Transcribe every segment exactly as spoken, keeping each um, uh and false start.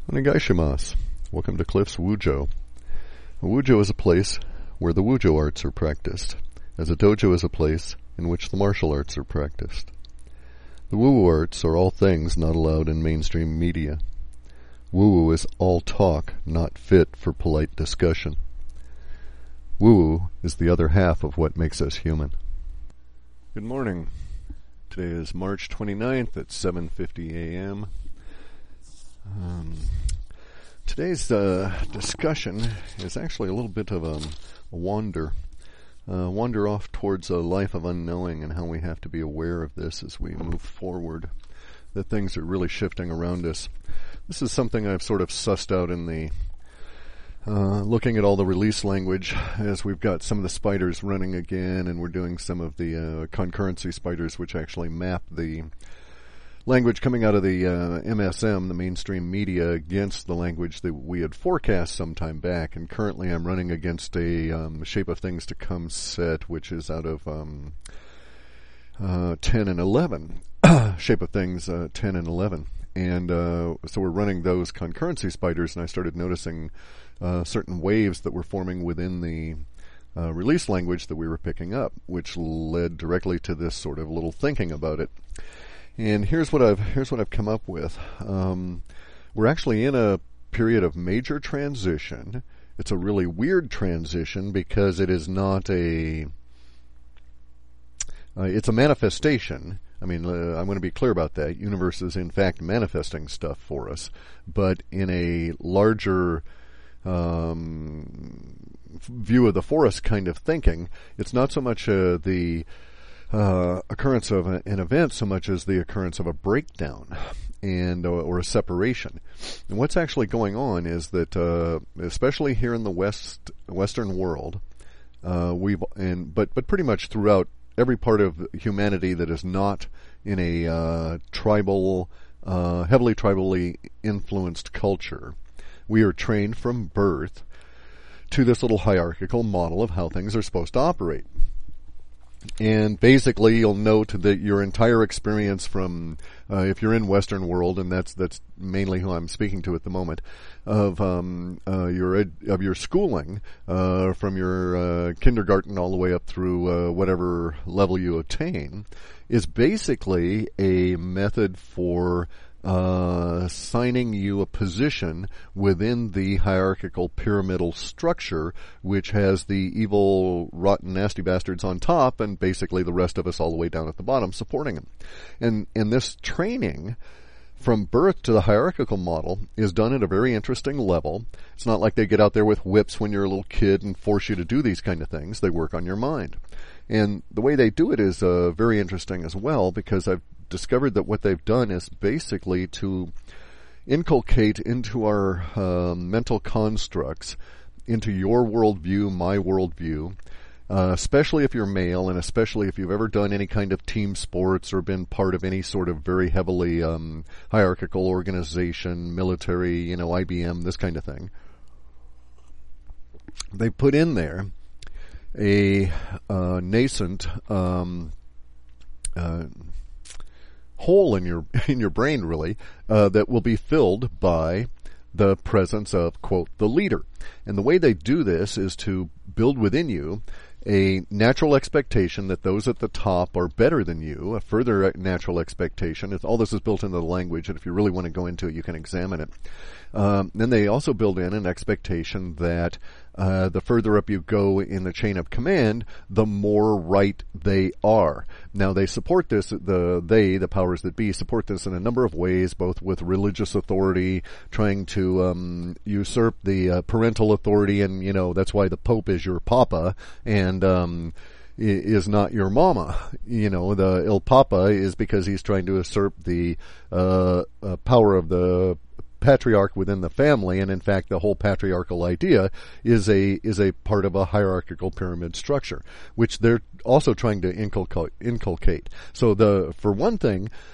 Onegaishimasu. Welcome to Cliff's Wujo. A Wujo is a place where the Wujo arts are practiced, as a dojo is a place in which the martial arts are practiced. The woo-woo arts are all things not allowed in mainstream media. Woo-woo is all talk, not fit for polite discussion. Woo-woo is the other half of what makes us human. Good morning. Today is March twenty-ninth at seven fifty a.m. Um, today's uh, discussion is actually a little bit of a, a wander. Uh, wander off towards a life of unknowing and how we have to be aware of this as we move forward, that things are really shifting around us. This is something I've sort of sussed out in the uh, looking at all the release language as we've got some of the spiders running again, and we're doing some of the uh, concurrency spiders which actually map the language coming out of the uh, M S M, the mainstream media, against the language that we had forecast some time back. And currently I'm running against a um, Shape of Things to Come set, which is out of um, uh, ten and eleven. Shape of Things uh, ten and eleven. And uh, so we're running those concurrency spiders, and I started noticing uh, certain waves that were forming within the uh, release language that we were picking up, which led directly to this sort of little thinking about it. And here's what I've here's what I've come up with. Um, we're actually in a period of major transition. It's a really weird transition because it is not a. Uh, it's a manifestation. I mean, uh, I'm going to be clear about that. Universe is in fact manifesting stuff for us, but in a larger um, view of the forest kind of thinking, it's not so much uh, the Uh, occurrence of a, an event so much as the occurrence of a breakdown and or, or a separation. And what's actually going on is that, uh, especially here in the West Western world, uh, we've and but but pretty much throughout every part of humanity that is not in a uh, tribal, uh, heavily tribally influenced culture, we are trained from birth to this little hierarchical model of how things are supposed to operate. And basically, you'll note that your entire experience from, uh, if you're in Western world, and that's that's mainly who I'm speaking to at the moment, of um, uh, your ed- of your schooling, uh, from your uh, kindergarten all the way up through uh, whatever level you attain, is basically a method for uh, assigning you a position within the hierarchical pyramidal structure, which has the evil, rotten, nasty bastards on top, and basically the rest of us all the way down at the bottom supporting them. And, and this training from birth to the hierarchical model is done at a very interesting level. It's not like they get out there with whips when you're a little kid and force you to do these kind of things. They work on your mind. And the way they do it is uh, very interesting as well, because I've discovered that what they've done is basically to inculcate into our uh, mental constructs, into your worldview, my worldview, uh, especially if you're male, and especially if you've ever done any kind of team sports or been part of any sort of very heavily um, hierarchical organization, military, you know, I B M, this kind of thing. They put in there a uh, nascent um, uh, hole in your in your brain, really, uh, that will be filled by the presence of, quote, the leader. And the way they do this is to build within you a natural expectation that those at the top are better than you, a further natural expectation. It's, all this is built into the language, and if you really want to go into it, you can examine it. Um, then they also build in an expectation that uh, the further up you go in the chain of command, the more right they are. Now, they support this, the they, the powers that be, support this in a number of ways, both with religious authority, trying to um, usurp the uh, parental authority, and, you know, that's why the Pope is your papa, and um is not your mama. You know, the Il Papa is because he's trying to usurp the uh, uh, power of the patriarch within the family, and in fact the whole patriarchal idea is a is a part of a hierarchical pyramid structure, which they're also trying to inculcate. inculcate. So the for one thing,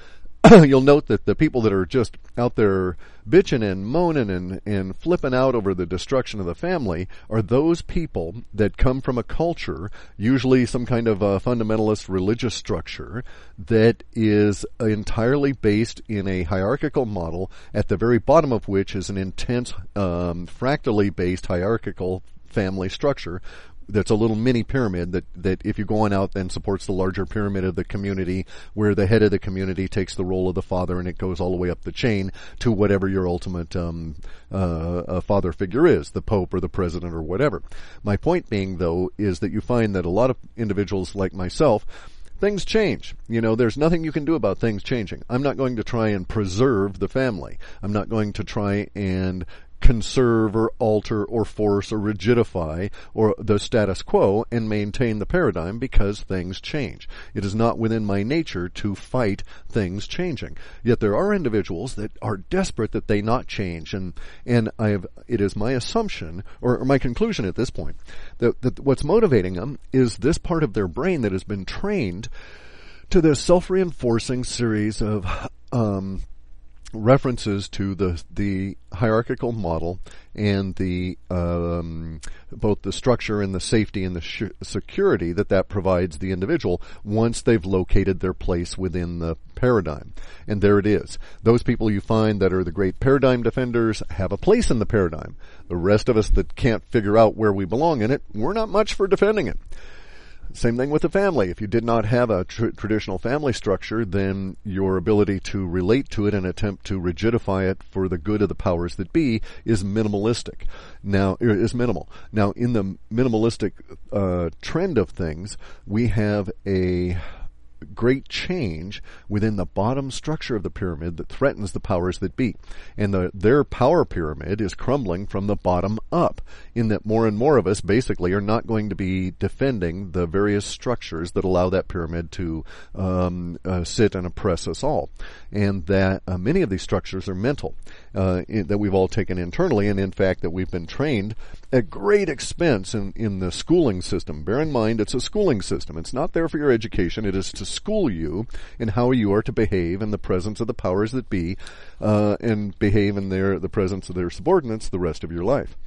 you'll note that the people that are just out there bitching and moaning and, and flipping out over the destruction of the family are those people that come from a culture, usually some kind of a fundamentalist religious structure, that is entirely based in a hierarchical model, at the very bottom of which is an intense, um, fractally based hierarchical family structure that's a little mini pyramid that, that if you go on out then supports the larger pyramid of the community, where the head of the community takes the role of the father, and it goes all the way up the chain to whatever your ultimate um, uh, uh, father figure is, the Pope or the President or whatever. My point being, though, is that you find that a lot of individuals like myself, things change. You know, there's nothing you can do about things changing. I'm not going to try and preserve the family. I'm not going to try and conserve or alter or force or rigidify or the status quo and maintain the paradigm, because things change. It is not within my nature to fight things changing. Yet there are individuals that are desperate that they not change, and and I have it is my assumption or, or my conclusion at this point that, that what's motivating them is this part of their brain that has been trained to this self-reinforcing series of um references to the the hierarchical model and the um, both the structure and the safety and the sh- security that that provides the individual once they've located their place within the paradigm. And there it is. Those people you find that are the great paradigm defenders have a place in the paradigm. The rest of us that can't figure out where we belong in it, we're not much for defending it. Same thing with the family. If you did not have a tr- traditional family structure, then your ability to relate to it and attempt to rigidify it for the good of the powers that be is minimalistic. Now, is minimal. Now, in the minimalistic uh, trend of things, we have a great change within the bottom structure of the pyramid that threatens the powers that be. And the, their power pyramid is crumbling from the bottom up, in that more and more of us basically are not going to be defending the various structures that allow that pyramid to um, uh, sit and oppress us all. And that uh, many of these structures are mental, uh, in, that we've all taken internally, and in fact that we've been trained at great expense in, in the schooling system. Bear in mind, it's a schooling system. It's not there for your education. It is to school you in how you are to behave in the presence of the powers that be, uh, and behave in their the presence of their subordinates the rest of your life.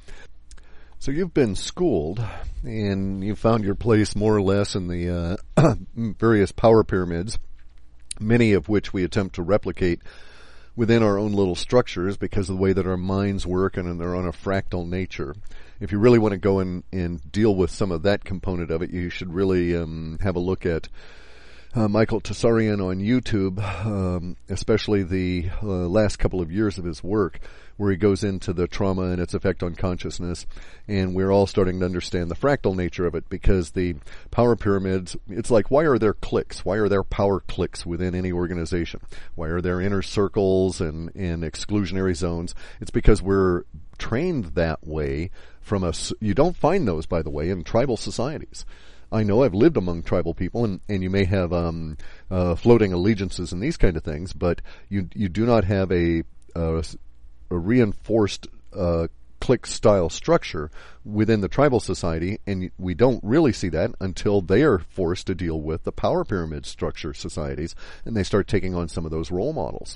So you've been schooled, and you've found your place more or less in the uh, various power pyramids, many of which we attempt to replicate within our own little structures because of the way that our minds work, and they're on a fractal nature. If you really want to go and, and deal with some of that component of it, you should really um, have a look at Uh, Michael Tsarian on YouTube, um, especially the uh, last couple of years of his work, where he goes into the trauma and its effect on consciousness, and we're all starting to understand the fractal nature of it, because the power pyramids, it's like, why are there cliques? Why are there power cliques within any organization? Why are there inner circles and, and exclusionary zones? It's because we're trained that way from a, you don't find those, by the way, in tribal societies. I know I've lived among tribal people, and, and you may have um, uh, floating allegiances and these kind of things, but you you do not have a, a, a reinforced uh, clique-style structure within the tribal society, and we don't really see that until they are forced to deal with the power pyramid structure societies, and they start taking on some of those role models.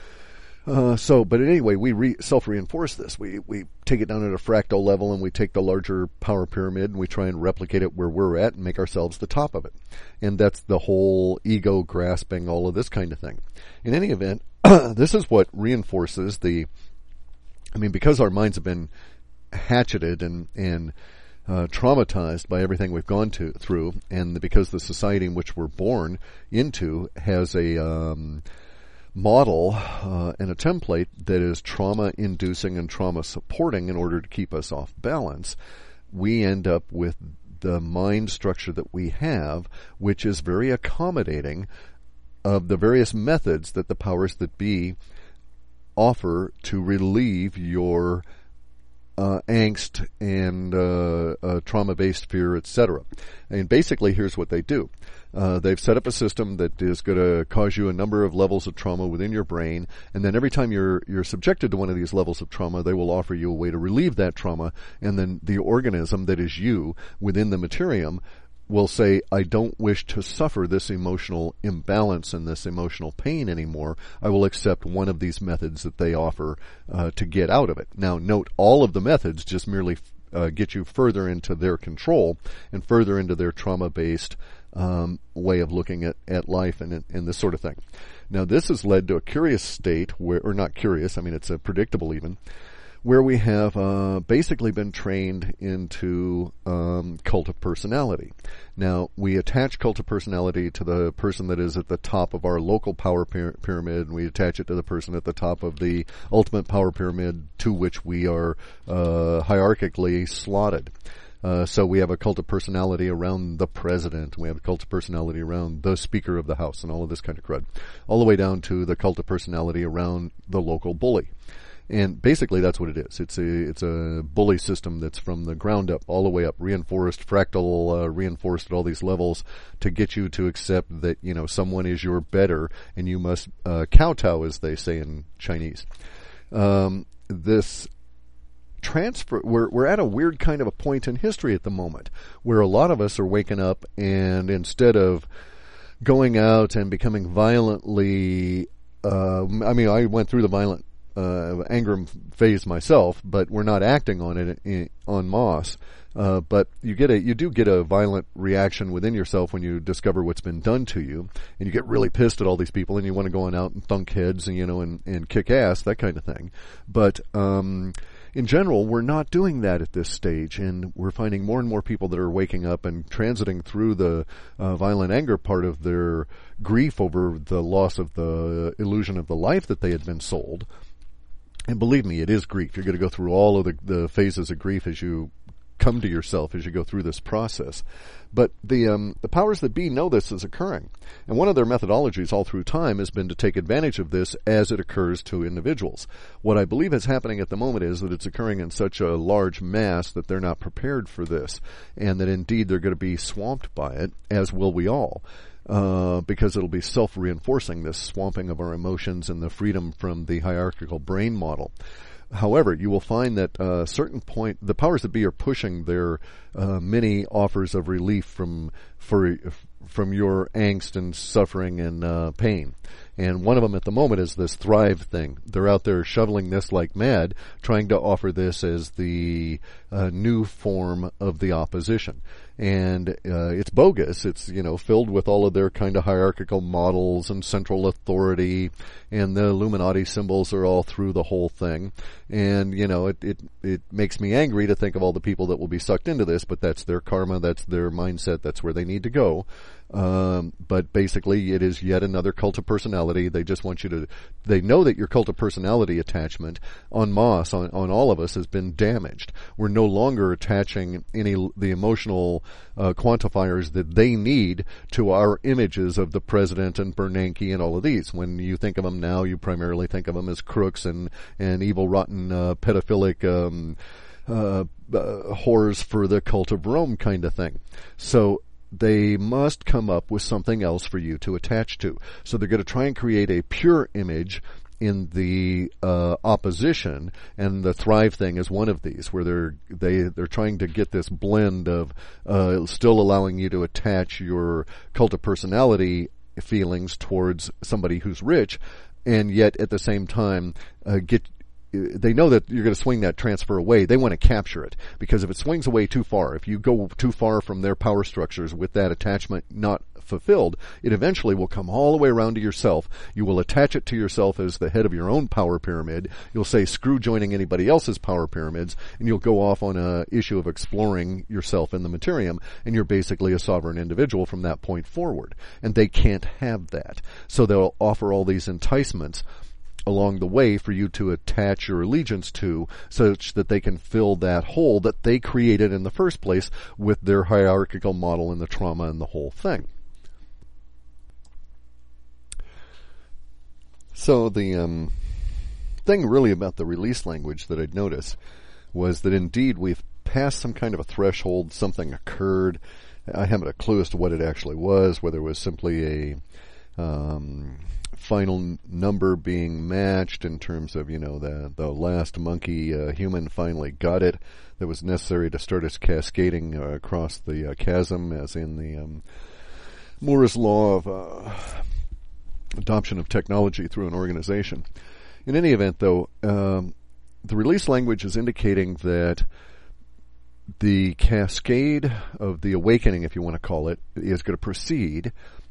Uh, so, but anyway, we re- self-reinforce this. We we take it down at a fractal level, and we take the larger power pyramid, and we try and replicate it where we're at and make ourselves the top of it. And that's the whole ego grasping, all of this kind of thing. In any event, this is what reinforces the, I mean, because our minds have been hatcheted and, and uh, traumatized by everything we've gone to through, and because the society in which we're born into has a, um, model uh, and a template that is trauma-inducing and trauma-supporting in order to keep us off balance, we end up with the mind structure that we have, which is very accommodating of the various methods that the powers that be offer to relieve your uh, angst and uh, uh, trauma-based fear, et cetera. And basically, here's what they do. Uh, they've set up a system that is going to cause you a number of levels of trauma within your brain, and then every time you're you're subjected to one of these levels of trauma, they will offer you a way to relieve that trauma, and then the organism that is you within the materium will say, I don't wish to suffer this emotional imbalance and this emotional pain anymore. I will accept one of these methods that they offer uh, to get out of it. Now, note, all of the methods just merely uh, get you further into their control and further into their trauma-based um, way of looking at, at life and, and this sort of thing. Now, this has led to a curious state, where, or not curious, I mean, it's uh, predictable even, where we have uh, basically been trained into um, cult of personality. Now, we attach cult of personality to the person that is at the top of our local power pyra- pyramid, and we attach it to the person at the top of the ultimate power pyramid to which we are uh, hierarchically slotted. Uh, so we have a cult of personality around the president. We have a cult of personality around the Speaker of the House and all of this kind of crud. All the way down to the cult of personality around the local bully. And basically that's what it is. It's a it's a bully system that's from the ground up, all the way up, reinforced, fractal, uh, reinforced at all these levels to get you to accept that, you know, someone is your better and you must uh, kowtow, as they say in Chinese. Um, this transfer, we're we're at a weird kind of a point in history at the moment where a lot of us are waking up, and instead of going out and becoming violently, uh, I mean, I went through the violent Uh, anger phase myself, but we're not acting on it in, en masse. Uh, but you get a, you do get a violent reaction within yourself when you discover what's been done to you, and you get really pissed at all these people, and you want to go on out and thunk heads and, you know, and, and kick ass, that kind of thing. But, um, in general, we're not doing that at this stage, and we're finding more and more people that are waking up and transiting through the uh, violent anger part of their grief over the loss of the illusion of the life that they had been sold. And believe me, it is grief. You're going to go through all of the, the phases of grief as you come to yourself, as you go through this process. But the um, the powers that be know this is occurring. And one of their methodologies all through time has been to take advantage of this as it occurs to individuals. What I believe is happening at the moment is that it's occurring in such a large mass that they're not prepared for this, and that indeed they're going to be swamped by it, as will we all. Uh, because it'll be self-reinforcing, this swamping of our emotions and the freedom from the hierarchical brain model. However, you will find that a uh, certain point, the powers that be are pushing their uh, many offers of relief from for, from your angst and suffering and uh, pain. And one of them at the moment is this Thrive thing. They're out there shoveling this like mad, trying to offer this as the uh, new form of the opposition. And uh, it's bogus. It's, you know, filled with all of their kind of hierarchical models and central authority, and the Illuminati symbols are all through the whole thing. And, you know, it, it, it makes me angry to think of all the people that will be sucked into this, but that's their karma, that's their mindset, that's where they need to go. Um, but basically it is yet another cult of personality. They just want you to, they know that your cult of personality attachment en masse on, on all of us has been damaged. We're no longer attaching any, the emotional, uh, quantifiers that they need to our images of the president and Bernanke and all of these. When you think of them now, you primarily think of them as crooks and, and evil, rotten, uh, pedophilic, um, uh, uh, whores for the cult of Rome kind of thing. So, they must come up with something else for you to attach to. So they're going to try and create a pure image in the uh, opposition, and the Thrive thing is one of these, where they're they they're trying to get this blend of uh, still allowing you to attach your cult of personality feelings towards somebody who's rich, and yet at the same time uh, get. They know that you're going to swing that transfer away. They want to capture it, because if it swings away too far, if you go too far from their power structures with that attachment not fulfilled, it eventually will come all the way around to yourself. You will attach it to yourself as the head of your own power pyramid. You'll say screw joining anybody else's power pyramids, and you'll go off on a issue of exploring yourself in the materium, and you're basically a sovereign individual from that point forward. And they can't have that. So they'll offer all these enticements along the way for you to attach your allegiance to, such that they can fill that hole that they created in the first place with their hierarchical model and the trauma and the whole thing. So the um, thing really about the release language that I'd noticed was that indeed we've passed some kind of a threshold, something occurred. I haven't a clue as to what it actually was, whether it was simply a um, final number being matched in terms of, you know, the the last monkey uh, human finally got it that was necessary to start us cascading uh, across the uh, chasm, as in the um, Moore's law of uh, adoption of technology through an organization. In any event, though, um, the release language is indicating that the cascade of the awakening, if you want to call it, is going to proceed,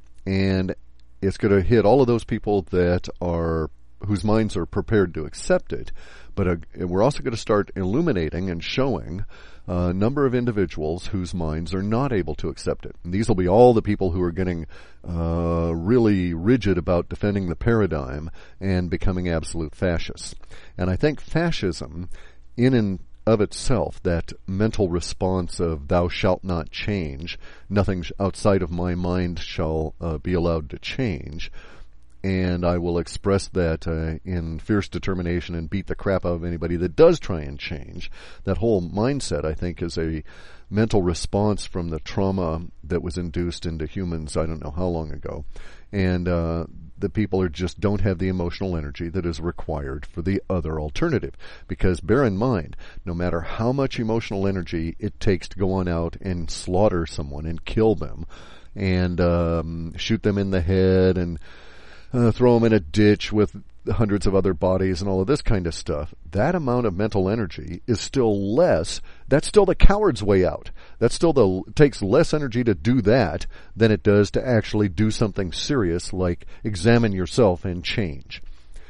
and it's going to hit all of those people that are whose minds are prepared to accept it. But uh, we're also going to start illuminating and showing a number of individuals whose minds are not able to accept it. And these will be all the people who are getting uh, really rigid about defending the paradigm and becoming absolute fascists. And I think fascism, in and of itself, that mental response of thou shalt not change, nothing outside of my mind shall uh, be allowed to change, and I will express that uh, in fierce determination and beat the crap out of anybody that does try and change. That whole mindset, I think, is a mental response from the trauma that was induced into humans I don't know how long ago. And uh, the people are just don't have the emotional energy that is required for the other alternative. Because bear in mind, no matter how much emotional energy it takes to go on out and slaughter someone and kill them and um, shoot them in the head and Uh, throw them in a ditch with hundreds of other bodies and all of this kind of stuff, that amount of mental energy is still less. That's still the coward's way out. That's still the, it takes less energy to do that than it does to actually do something serious like examine yourself and change.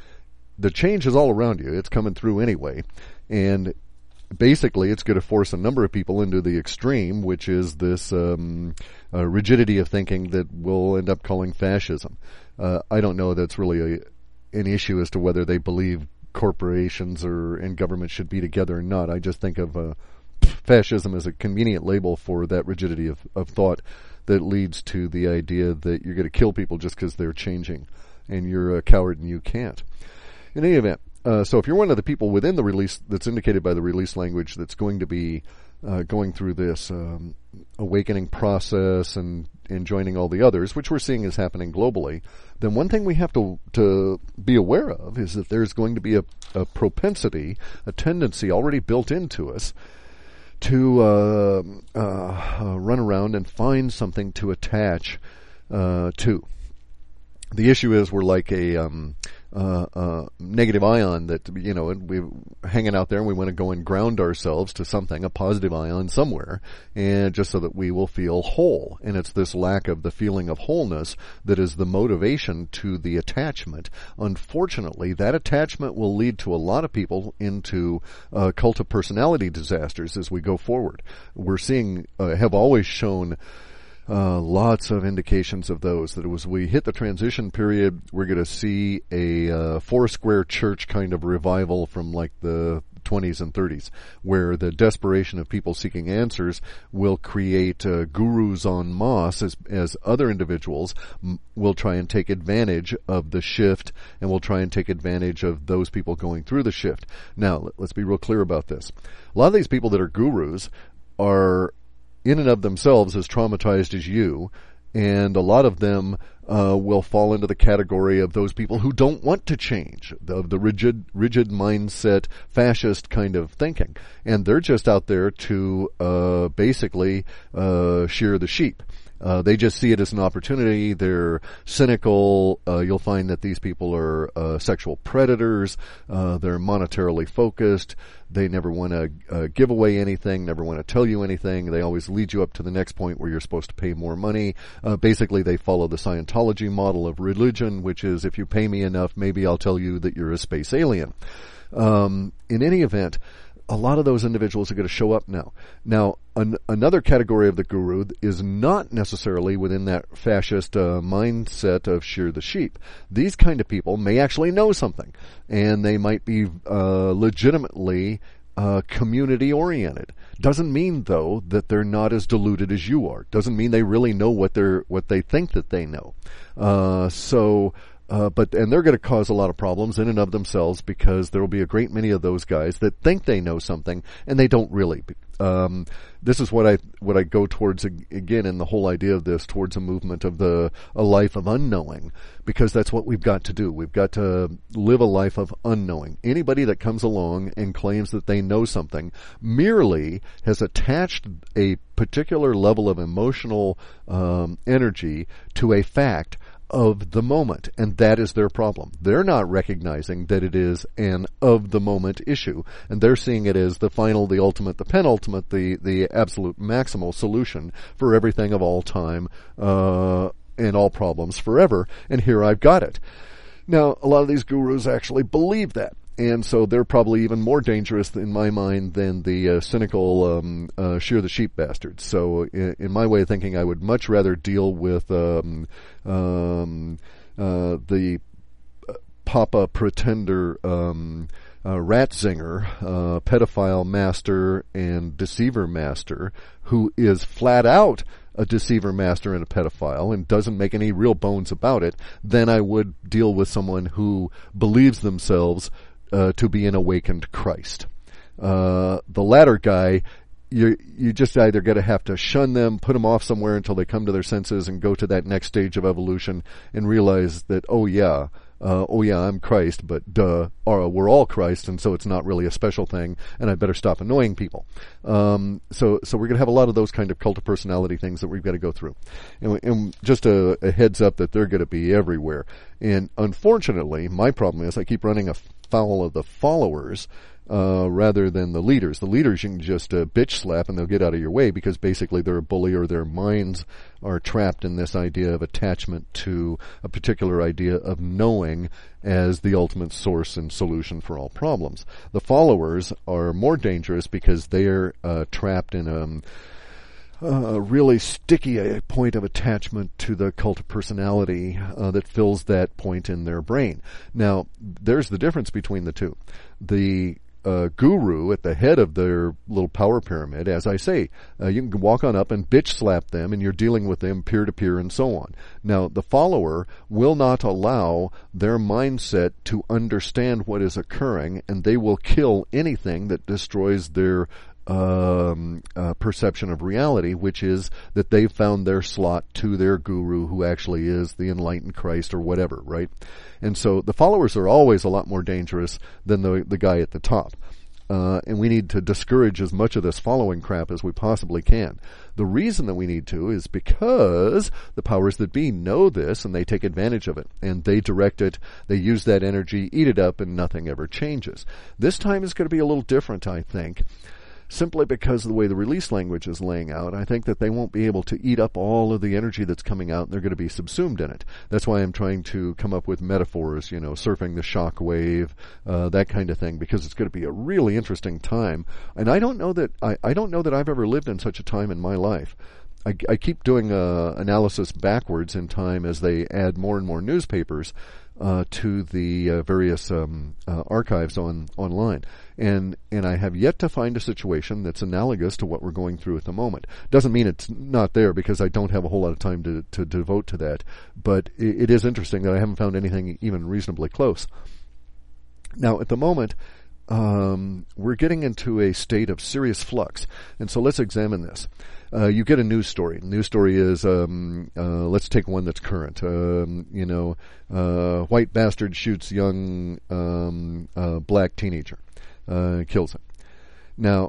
The change is all around you. It's coming through anyway. And basically, it's going to force a number of people into the extreme, which is this um, uh, rigidity of thinking that we'll end up calling fascism. Uh, I don't know that's really a, an issue as to whether they believe corporations or and government should be together or not. I just think of uh, fascism as a convenient label for that rigidity of, of thought that leads to the idea that you're going to kill people just because they're changing, and you're a coward and you can't. In any event, Uh, so if you're one of the people within the release that's indicated by the release language that's going to be uh, going through this um, awakening process and, and joining all the others, which we're seeing is happening globally, then one thing we have to to be aware of is that there's going to be a, a propensity, a tendency already built into us to uh, uh, uh, run around and find something to attach uh, to. The issue is we're like a um, uh, uh, negative ion that, you know, we're hanging out there and we want to go and ground ourselves to something, a positive ion somewhere, and just so that we will feel whole. And it's this lack of the feeling of wholeness that is the motivation to the attachment. Unfortunately, that attachment will lead to a lot of people into uh, cult of personality disasters as we go forward. We're seeing, uh, have always shown Uh, lots of indications of those, that as we hit the transition period, we're going to see a uh, Foursquare church kind of revival from like the twenties and thirties, where the desperation of people seeking answers will create uh, gurus en masse as, as other individuals m- will try and take advantage of the shift, and will try and take advantage of those people going through the shift. Now, let's be real clear about this. A lot of these people that are gurus are in and of themselves as traumatized as you, and a lot of them uh, will fall into the category of those people who don't want to change, of the rigid, rigid mindset, fascist kind of thinking, and they're just out there to uh, basically uh, shear the sheep. Uh, they just see it as an opportunity. They're cynical. Uh, you'll find that these people are uh, sexual predators. Uh, they're monetarily focused. They never want to uh, give away anything, never want to tell you anything. They always lead you up to the next point where you're supposed to pay more money. Uh, basically, they follow the Scientology model of religion, which is if you pay me enough, maybe I'll tell you that you're a space alien. Um, in any event, a lot of those individuals are going to show up now. Now, an, another category of the guru is not necessarily within that fascist uh, mindset of shear the sheep. These kind of people may actually know something, and they might be uh, legitimately uh, community-oriented. Doesn't mean, though, that they're not as deluded as you are. Doesn't mean they really know what they're what they think that they know. Uh, so Uh, but and they're going to cause a lot of problems in and of themselves, because there will be a great many of those guys that think they know something and they don't really. Um, this is what I what I go towards again in the whole idea of this, towards a movement of the a life of unknowing, because that's what we've got to do. We've got to live a life of unknowing. Anybody that comes along and claims that they know something merely has attached a particular level of emotional um, energy to a fact of the moment, and that is their problem. They're not recognizing that it is an of the moment issue, and they're seeing it as the final, the ultimate, the penultimate, the the absolute maximal solution for everything of all time uh, and all problems forever. And here I've got it. Now, a lot of these gurus actually believe that. And so they're probably even more dangerous in my mind than the uh, cynical um, uh, shear the sheep bastards. So in, in my way of thinking, I would much rather deal with um, um, uh, the Papa Pretender um, uh, Ratzinger, uh, pedophile master and deceiver master, who is flat out a deceiver master and a pedophile and doesn't make any real bones about it, than I would deal with someone who believes themselves Uh, to be an awakened Christ. Uh, the latter guy, you you just either got to have to shun them, put them off somewhere until they come to their senses and go to that next stage of evolution and realize that, oh yeah, uh, oh yeah, I'm Christ, but duh, or we're all Christ, and so it's not really a special thing, and I better stop annoying people. Um, so so we're going to have a lot of those kind of cult of personality things that we've got to go through. And, and just a, a heads up that they're going to be everywhere. And unfortunately, my problem is I keep running a foul of the followers uh, rather than the leaders. The leaders you can just uh, bitch slap and they'll get out of your way, because basically they're a bully, or their minds are trapped in this idea of attachment to a particular idea of knowing as the ultimate source and solution for all problems. The followers are more dangerous because they're uh, trapped in a a really sticky a point of attachment to the cult of personality uh, that fills that point in their brain. Now, there's the difference between the two. The uh, guru at the head of their little power pyramid, as I say, uh, you can walk on up and bitch slap them, and you're dealing with them peer-to-peer and so on. Now, the follower will not allow their mindset to understand what is occurring, and they will kill anything that destroys their Um, uh, perception of reality, which is that they've found their slot to their guru, who actually is the enlightened Christ or whatever, right? And so the followers are always a lot more dangerous than the the guy at the top. Uh, and we need to discourage as much of this following crap as we possibly can. The reason that we need to is because the powers that be know this, and they take advantage of it, and they direct it, they use that energy, eat it up, and nothing ever changes. This time is going to be a little different, I think, simply because of the way the release language is laying out. I think that they won't be able to eat up all of the energy that's coming out, and they're going to be subsumed in it. That's why I'm trying to come up with metaphors, you know, surfing the shock wave, uh, that kind of thing, because it's going to be a really interesting time. And I don't know that I, I don't know that I've ever lived in such a time in my life. I, I keep doing uh, analysis backwards in time as they add more and more newspapers uh, to the uh, various um, uh, archives on online, and and I have yet to find a situation that's analogous to what we're going through at the moment. Doesn't mean it's not there, because I don't have a whole lot of time to to devote to that. But it, it is interesting that I haven't found anything even reasonably close. Now, at the moment, Um, we're getting into a state of serious flux, and so let's examine this. Uh, you get a news story. The news story is, um, uh, let's take one that's current. Um, you know, uh, white bastard shoots young um, uh, black teenager, uh, kills him. Now,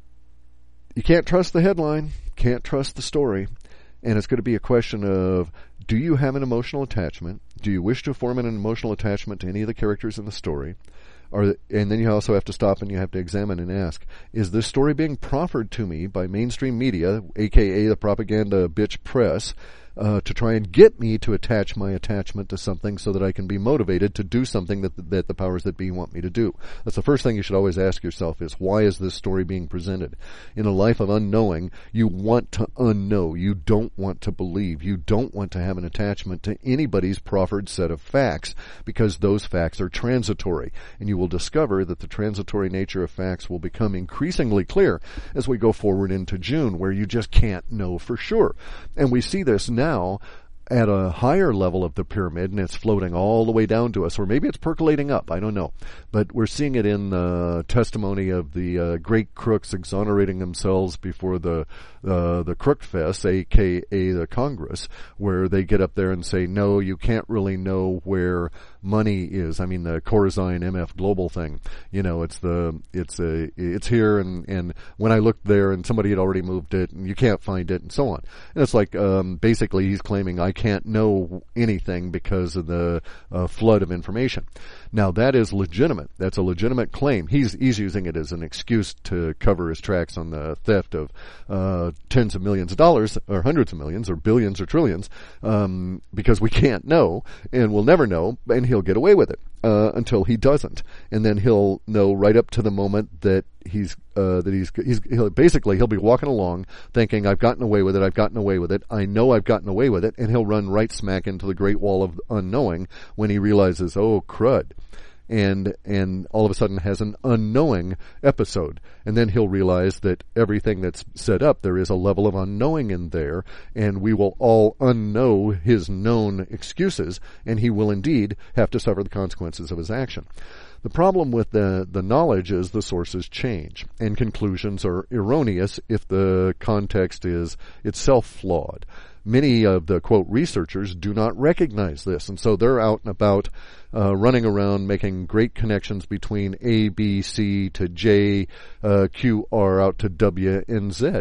you can't trust the headline, can't trust the story, and it's going to be a question of, do you have an emotional attachment? Do you wish to form an emotional attachment to any of the characters in the story? Or, and then you also have to stop and you have to examine and ask, is this story being proffered to me by mainstream media, aka the propaganda bitch press, uh, to try and get me to attach my attachment to something so that I can be motivated to do something that the, that the powers that be want me to do? That's the first thing you should always ask yourself, is why is this story being presented? In a life of unknowing, you want to unknow. You don't want to believe. You don't want to have an attachment to anybody's proffered set of facts, because those facts are transitory. And you will discover that the transitory nature of facts will become increasingly clear as we go forward into June, where you just can't know for sure. And we see this now. Now, at a higher level of the pyramid, and it's floating all the way down to us, or maybe it's percolating up, I don't know. But we're seeing it in the testimony of the uh, great crooks exonerating themselves before the uh, the Crook Fest, a k a the Congress, where they get up there and say, no, you can't really know where money is. I mean, the Corazine M F Global thing, you know, it's the it's a it's here, and and when I looked there, and somebody had already moved it, and you can't find it, and so on. And it's like um, basically he's claiming I can't know anything because of the uh, flood of information. Now that is legitimate. That's a legitimate claim. He's he's using it as an excuse to cover his tracks on the theft of uh, tens of millions of dollars, or hundreds of millions, or billions, or trillions, um, because we can't know, and we'll never know, and he'll get away with it uh, until he doesn't, and then he'll know right up to the moment that he's uh, that he's he's he'll, basically he'll be walking along thinking, I've gotten away with it, I've gotten away with it, I know I've gotten away with it, and he'll run right smack into the Great Wall of Unknowing when he realizes, oh crud. And and all of a sudden has an unknowing episode. And then he'll realize that everything that's set up, there is a level of unknowing in there, and we will all unknow his known excuses, and he will indeed have to suffer the consequences of his action. The problem with the, the knowledge is the sources change, and conclusions are erroneous if the context is itself flawed. Many of the, quote, researchers do not recognize this, and so they're out and about uh, running around making great connections between A, B, C to J, uh, Q, R out to W and Z.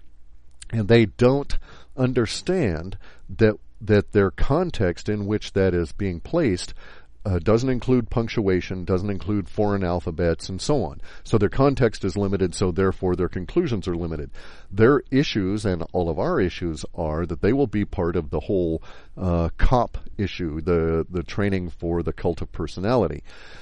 And they don't understand that that their context in which that is being placed Uh, doesn't include punctuation, doesn't include foreign alphabets, and so on. So their context is limited, so therefore their conclusions are limited. Their issues, and all of our issues, are that they will be part of the whole uh, COP issue, the, the training for the cult of personality.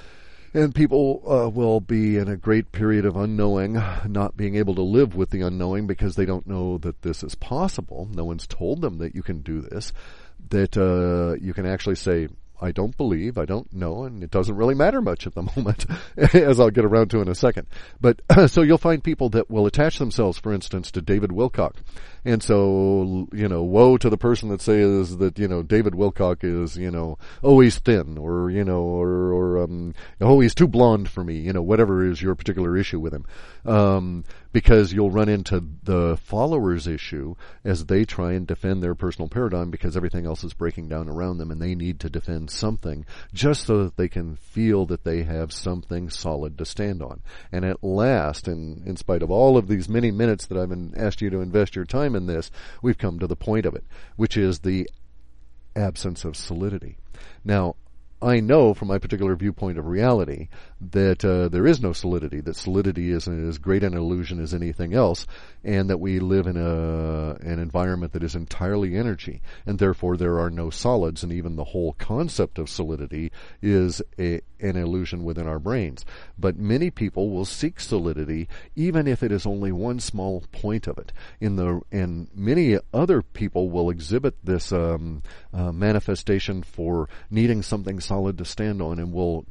And people uh, will be in a great period of unknowing, not being able to live with the unknowing because they don't know that this is possible. No one's told them that you can do this, that uh, you can actually say, I don't believe, I don't know, and it doesn't really matter much at the moment, as I'll get around to in a second. But so you'll find people that will attach themselves, for instance, to David Wilcock. And so, you know, woe to the person that says that, you know, David Wilcock is, you know, oh, he's thin, or, you know, or, or um, oh, he's too blonde for me, you know, whatever is your particular issue with him. Um, because you'll run into the followers' issue as they try and defend their personal paradigm because everything else is breaking down around them, and they need to defend something just so that they can feel that they have something solid to stand on. And at last, in, in spite of all of these many minutes that I've been asked you to invest your time in this, we've come to the point of it, which is the absence of solidity. Now, I know from my particular viewpoint of reality that uh, there is no solidity, that solidity is as great an illusion as anything else, and that we live in a an environment that is entirely energy, and therefore there are no solids, and even the whole concept of solidity is a, an illusion within our brains. But many people will seek solidity even if it is only one small point of it. In the and many other people will exhibit this um, uh, manifestation for needing something solid to stand on, and will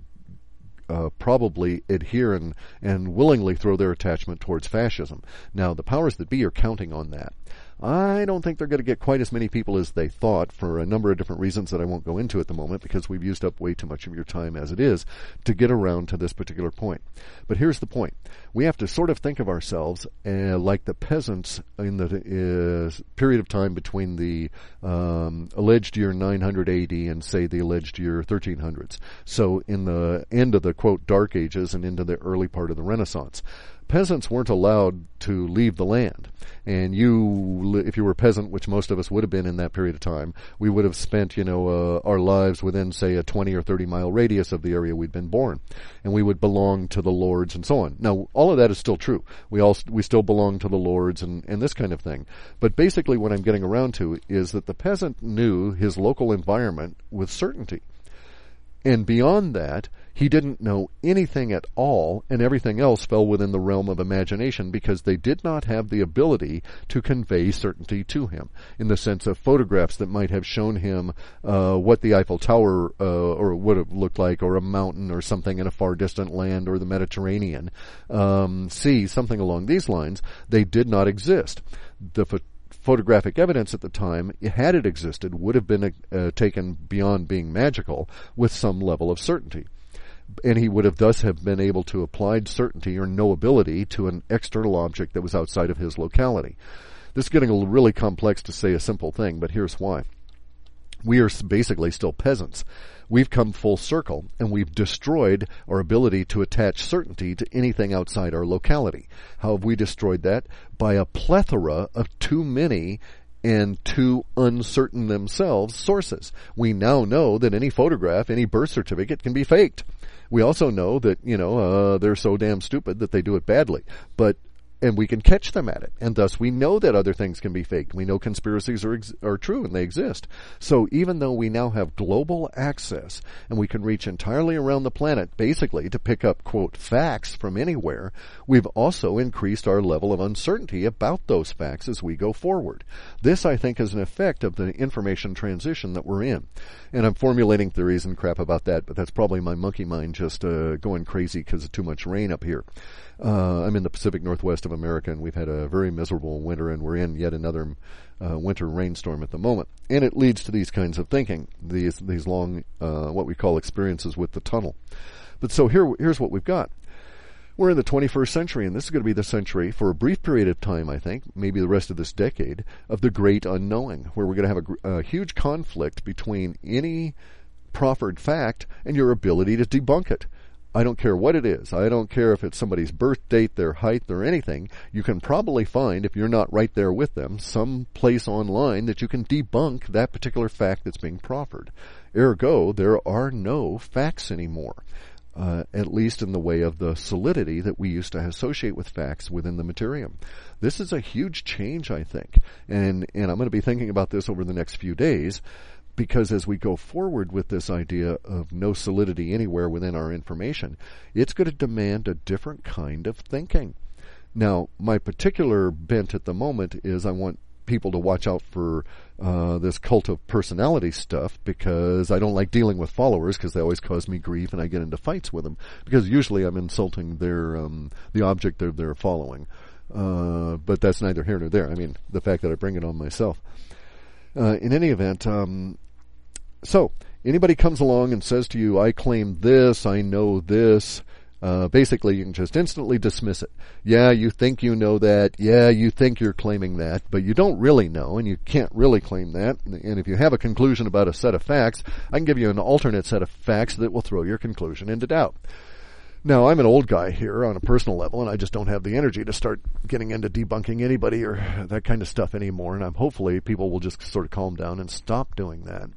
Uh, probably adhere and, and willingly throw their attachment towards fascism. Now, the powers that be are counting on that. I don't think they're going to get quite as many people as they thought for a number of different reasons that I won't go into at the moment because we've used up way too much of your time as it is to get around to this particular point. But here's the point. We have to sort of think of ourselves uh, like the peasants in the uh, period of time between the um, alleged year nine hundred A D and, say, the alleged year thirteen hundreds. So in the end of the, quote, Dark Ages and into the early part of the Renaissance. Peasants weren't allowed to leave the land. And you, if you were a peasant, which most of us would have been in that period of time, we would have spent, you know, uh, our lives within, say, a twenty or thirty mile radius of the area we'd been born. And we would belong to the lords and so on. Now, all of that is still true. We all, we still belong to the lords and, and this kind of thing. But basically what I'm getting around to is that the peasant knew his local environment with certainty. And beyond that, he didn't know anything at all, and everything else fell within the realm of imagination because they did not have the ability to convey certainty to him, in the sense of photographs that might have shown him uh, what the Eiffel Tower uh, or would have looked like, or a mountain or something in a far distant land, or the Mediterranean um, Sea, something along these lines. They did not exist. The ph- photographic evidence at the time, had it existed, would have been uh, taken beyond being magical with some level of certainty. And he would have thus have been able to apply certainty or knowability to an external object that was outside of his locality. This is getting a really complex to say a simple thing, but here's why. We are basically still peasants. We've come full circle, and we've destroyed our ability to attach certainty to anything outside our locality. How have we destroyed that? By a plethora of too many and too uncertain themselves sources. We now know that any photograph, any birth certificate can be faked. We also know that, you know, uh, they're so damn stupid that they do it badly. But and we can catch them at it. And thus we know that other things can be faked. We know conspiracies are ex- are true and they exist. So even though we now have global access and we can reach entirely around the planet basically to pick up, quote, facts from anywhere, we've also increased our level of uncertainty about those facts as we go forward. This, I think, is an effect of the information transition that we're in. And I'm formulating theories and crap about that, but that's probably my monkey mind just uh, going crazy because of too much rain up here. Uh, I'm in the Pacific Northwest of America, and we've had a very miserable winter, and we're in yet another uh, winter rainstorm at the moment. And it leads to these kinds of thinking, these these long, uh, what we call experiences with the tunnel. But so here, here's what we've got. We're in the twenty-first century, and this is going to be the century, for a brief period of time, I think, maybe the rest of this decade, of the great unknowing, where we're going to have a, a huge conflict between any proffered fact and your ability to debunk it. I don't care what it is. I don't care if it's somebody's birth date, their height, or anything. You can probably find, if you're not right there with them, some place online that you can debunk that particular fact that's being proffered. Ergo, there are no facts anymore, uh, at least in the way of the solidity that we used to associate with facts within the materium. This is a huge change, I think. And, and I'm going to be thinking about this over the next few days, because as we go forward with this idea of no solidity anywhere within our information, it's going to demand a different kind of thinking. Now, my particular bent at the moment is I want people to watch out for uh, this cult of personality stuff, because I don't like dealing with followers because they always cause me grief and I get into fights with them, because usually I'm insulting their um, the object that they're following. Uh, but that's neither here nor there. I mean, the fact that I bring it on myself. Uh, in any event, um, so anybody comes along and says to you, I claim this, I know this, uh, basically you can just instantly dismiss it. Yeah, you think you know that. Yeah, you think you're claiming that, but you don't really know, and you can't really claim that. And if you have a conclusion about a set of facts, I can give you an alternate set of facts that will throw your conclusion into doubt. Now, I'm an old guy here on a personal level, and I just don't have the energy to start getting into debunking anybody or that kind of stuff anymore, and I'm hopefully people will just sort of calm down and stop doing that.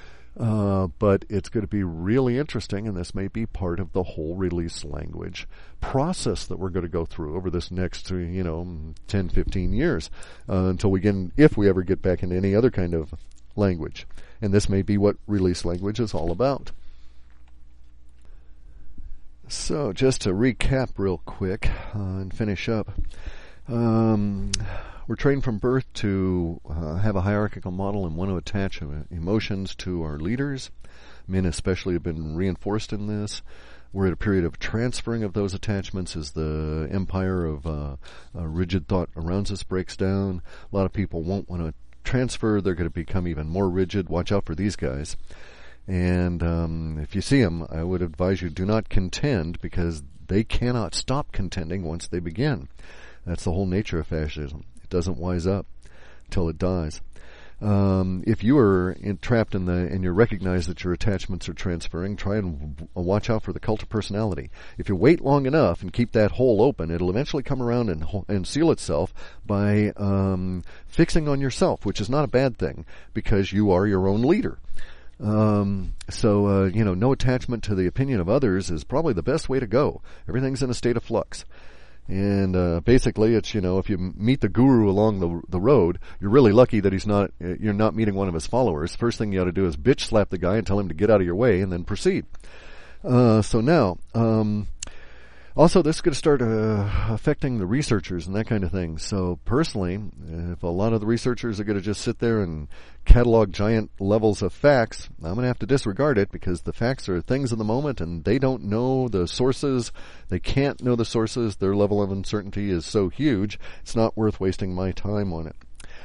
Uh, but it's going to be really interesting, and this may be part of the whole release language process that we're going to go through over this next, you know, ten, fifteen years, uh, until we get, if we ever get back into any other kind of language. And this may be what release language is all about. So, just to recap real quick uh, and finish up, um, we're trained from birth to uh, have a hierarchical model and want to attach uh, emotions to our leaders. Men especially have been reinforced in this. We're at a period of transferring of those attachments as the empire of uh, uh, rigid thought around us breaks down. A lot of people won't want to transfer. They're going to become even more rigid. Watch out for these guys. And um, if you see them, I would advise you do not contend, because they cannot stop contending once they begin. That's the whole nature of fascism. It doesn't wise up until it dies. Um, if you are in, trapped in the and you recognize that your attachments are transferring, try and w- watch out for the cult of personality. If you wait long enough and keep that hole open, it'll eventually come around and and seal itself by um, fixing on yourself, which is not a bad thing, because you are your own leader. Um, so, uh, you know, no attachment to the opinion of others is probably the best way to go. Everything's in a state of flux. And, uh, basically it's, you know, if you meet the guru along the, the road, you're really lucky that he's not, you're not meeting one of his followers. First thing you ought to do is bitch slap the guy and tell him to get out of your way and then proceed. Uh, so now, um, also, this is going to start uh, affecting the researchers and that kind of thing. So personally, if a lot of the researchers are going to just sit there and catalog giant levels of facts, I'm going to have to disregard it, because the facts are things of the moment and they don't know the sources. They can't know the sources. Their level of uncertainty is so huge, it's not worth wasting my time on it.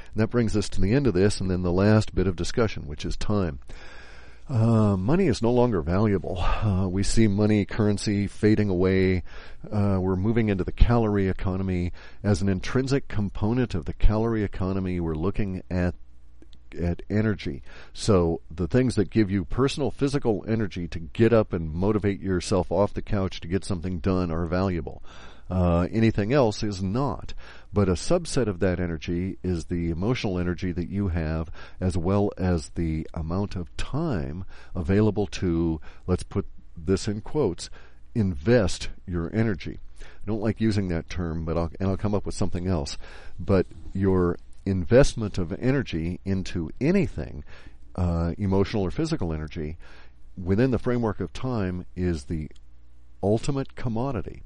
And that brings us to the end of this, and then the last bit of discussion, which is time. Uh, money is no longer valuable. Uh, we see money, currency fading away. Uh, we're moving into the calorie economy. As an intrinsic component of the calorie economy, we're looking at at energy. So the things that give you personal physical energy to get up and motivate yourself off the couch to get something done are valuable. Uh, anything else is not. But a subset of that energy is the emotional energy that you have, as well as the amount of time available to, let's put this in quotes, invest your energy. I don't like using that term, but I'll, and I'll come up with something else. But your investment of energy into anything, uh, emotional or physical energy, within the framework of time is the ultimate commodity.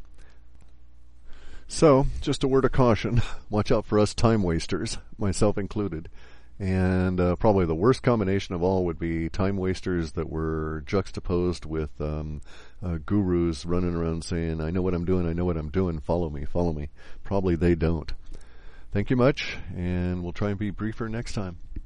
So, just a word of caution. Watch out for us time wasters, myself included. And uh, probably the worst combination of all would be time wasters that were juxtaposed with um, uh, gurus running around saying, I know what I'm doing, I know what I'm doing, follow me, follow me. Probably they don't. Thank you much, and we'll try and be briefer next time.